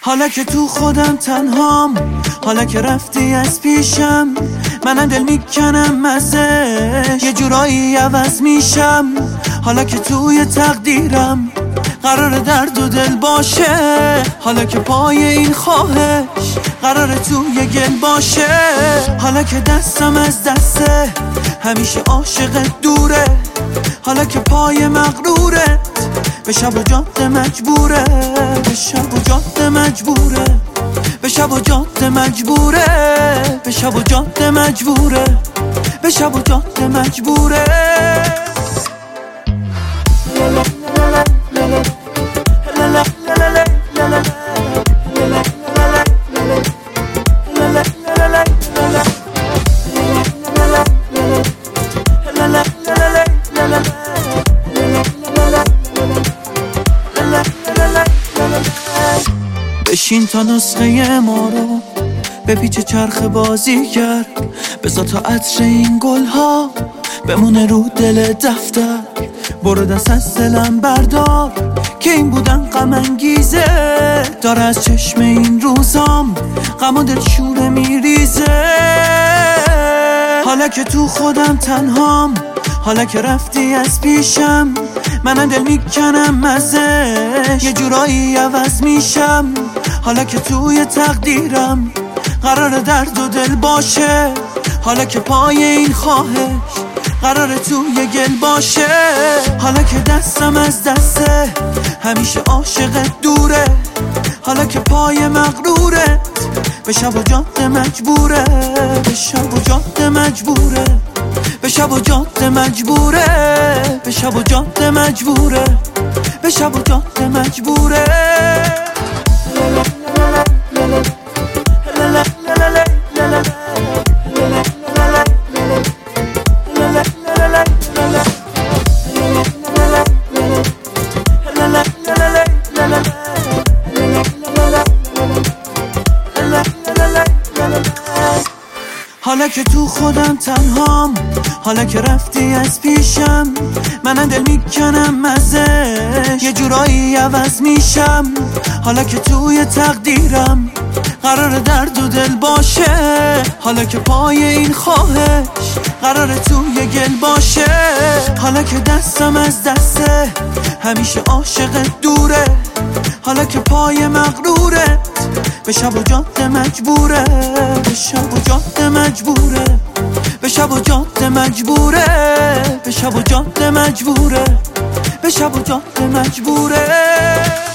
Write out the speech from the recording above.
حالا که تو خودم تنهام، حالا که رفتی از پیشم، منم دل میکنم ازش، یه جورایی عوض میشم. حالا که توی تقدیرم قرار درد و دل باشه، حالا که پای این خواهش قرار توی گل باشه، حالا که دستم از دسته همیشه عاشقت دوره، حالا که پای مغرورت به شب و جاده مجبوره، به شب و جاده مجبوره، به شب و جاده مجبوره، به شب و جاده مجبوره، به شب و جاده مجبوره. بشین تا نسخه ما رو به پیچ چرخ بازی کرد، بذار تا عطر این گلها بمونه رو دل دفتر، برو دست از دلم بردار که این بودن غم انگیزه، داره از چشم این روزام غم و دل شوره میریزه. حالا که تو خودم تنهام، حالا که رفتی از پیشم، منم دل میکنم ازش، یه جورایی عوض میشم. حالا که توی تقدیرم قرار درد و دل باشه، حالا که پای این خواهش قرار توی گل باشه، حالا که دستم از دسته همیشه عاشقت دوره، حالا که پای مغرورت به شب و جاده مجبوره، به شب و جاده مجبوره، به شب و جاده مجبوره، به شب و جاده مجبوره، به شب و جاده مجبوره. حالا که تو خودم تنهام، حالا که رفتی از پیشم، منم دل میکنم ازش، یه جورایی عوض میشم. حالا که توی تقدیرم قرار درد و دل باشه، حالا که پای این خواهش قرار توی گل باشه، حالا که دستم از دسته همیشه عاشقت دوره، حالا که پای مغرورت به شب و جاده مجبوره، به شب و جاده مجبوره، به شب و جاده مجبوره، به شب و جاده مجبوره، به شب و جاده مجبوره.